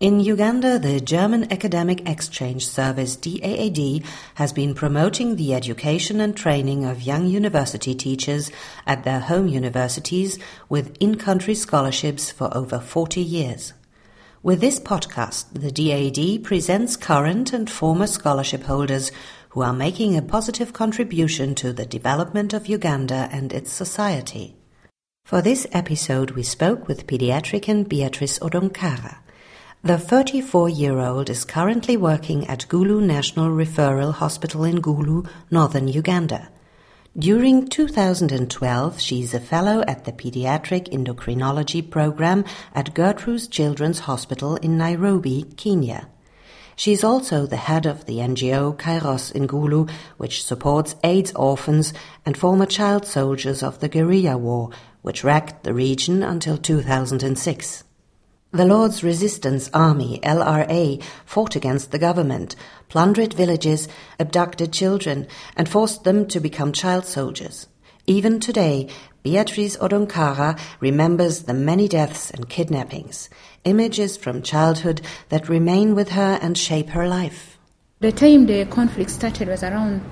In Uganda, the German Academic Exchange Service DAAD has been promoting the education and training of young university teachers at their home universities with in-country scholarships for over 40 years. With this podcast, the DAAD presents current and former scholarship holders who are making a positive contribution to the development of Uganda and its society. For this episode, we spoke with pediatrician Beatrice Odonkara. The 34-year-old is currently working at Gulu National Referral Hospital in Gulu, northern Uganda. During 2012, she is a fellow at the Pediatric Endocrinology Program at Gertrude's Children's Hospital in Nairobi, Kenya. She is also the head of the NGO Kairos in Gulu, which supports AIDS orphans and former child soldiers of the guerrilla war, which wrecked the region until 2006. The Lord's Resistance Army, LRA, fought against the government, plundered villages, abducted children, and forced them to become child soldiers. Even today, Beatrice Odonkara remembers the many deaths and kidnappings, images from childhood that remain with her and shape her life. The time the conflict started was around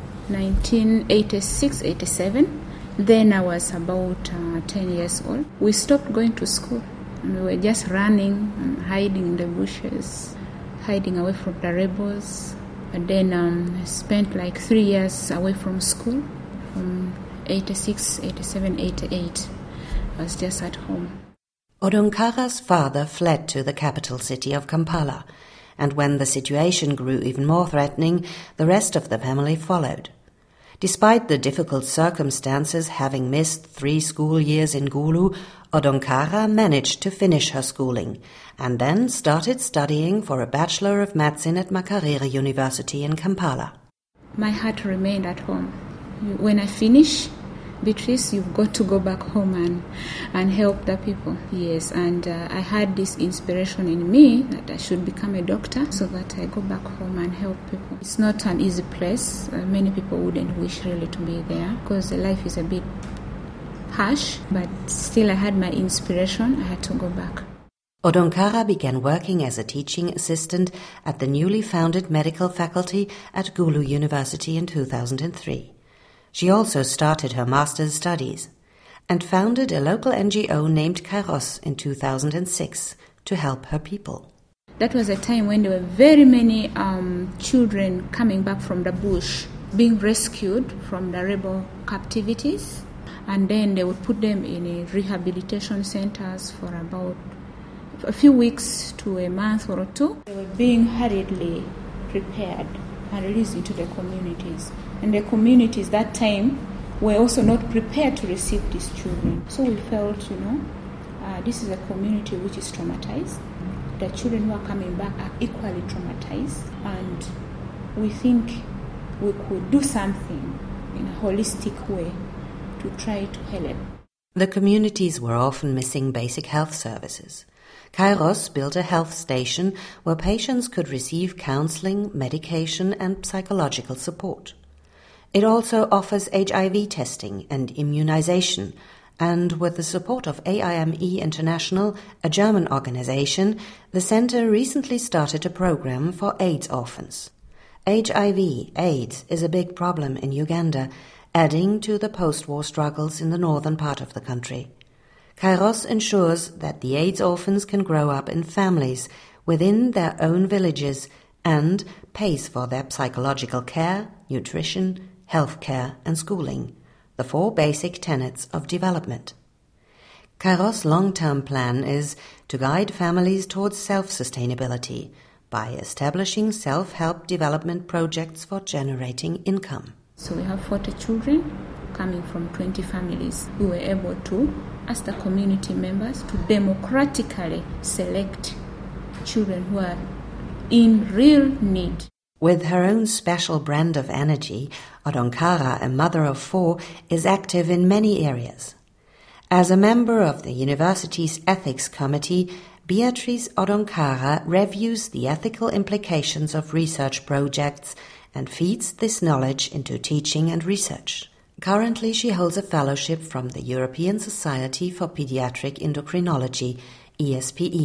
1986-87. Then I was about 10 years old. We stopped going to school. We were just running and hiding in the bushes, hiding away from the rebels. And then I spent like 3 years away from school, from 86, 87, 88. I was just at home. Odonkara's father fled to the capital city of Kampala, and when the situation grew even more threatening, the rest of the family followed. Despite the difficult circumstances, having missed 3 school years in Gulu, Odonkara managed to finish her schooling and then started studying for a Bachelor of Medicine at Makerere University in Kampala. My heart remained at home. When I finish, Beatrice, you've got to go back home and help the people. Yes, and I had this inspiration in me that I should become a doctor so that I go back home and help people. It's not an easy place. Many people wouldn't wish really to be there because the life is a bit harsh, but still I had my inspiration. I had to go back. Odonkara began working as a teaching assistant at the newly founded medical faculty at Gulu University in 2003. She also started her master's studies and founded a local NGO named Kairos in 2006 to help her people. That was a time when there were very many children coming back from the bush, being rescued from the rebel captivities, and then they would put them in rehabilitation centers for about a few weeks to a month or 2. They were being hurriedly prepared and released into the communities. And the communities that time were also not prepared to receive these children. So we felt, this is a community which is traumatized. The children who are coming back are equally traumatized. And we think we could do something in a holistic way to try to help. The communities were often missing basic health services. Kairos built a health station where patients could receive counseling, medication, and psychological support. It also offers HIV testing and immunization, and with the support of AIME International, a German organization, the center recently started a program for AIDS orphans. HIV, AIDS, is a big problem in Uganda, adding to the post-war struggles in the northern part of the country. Kairos ensures that the AIDS orphans can grow up in families within their own villages and pays for their psychological care, nutrition, health care and schooling, the 4 basic tenets of development. Kairos' long-term plan is to guide families towards self-sustainability by establishing self-help development projects for generating income. So we have 40 children coming from 20 families. We were able to ask the community members to democratically select children who are in real need. With her own special brand of energy, Odonkara, a mother of 4, is active in many areas. As a member of the university's ethics committee, Beatrice Odonkara reviews the ethical implications of research projects and feeds this knowledge into teaching and research. Currently, she holds a fellowship from the European Society for Pediatric Endocrinology, ESPE,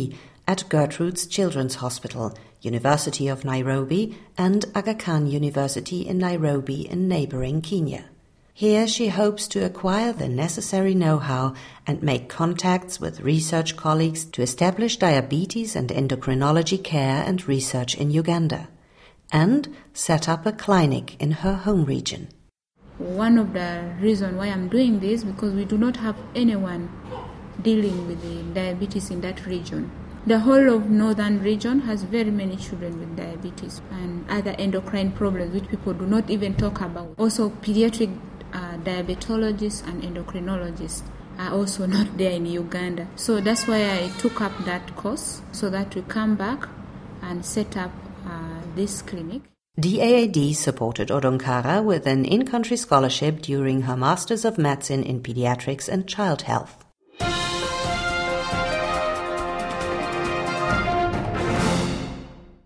at Gertrude's Children's Hospital, University of Nairobi, and Aga Khan University in Nairobi in neighboring Kenya. Here she hopes to acquire the necessary know-how and make contacts with research colleagues to establish diabetes and endocrinology care and research in Uganda, and set up a clinic in her home region. One of the reasons why I'm doing this because we do not have anyone dealing with the diabetes in that region. The whole of northern region has very many children with diabetes and other endocrine problems which people do not even talk about. Also, pediatric diabetologists and endocrinologists are also not there in Uganda. So that's why I took up that course so that we come back and set up this clinic. DAAD supported Odonkara with an in-country scholarship during her Masters of Medicine in Pediatrics and Child Health.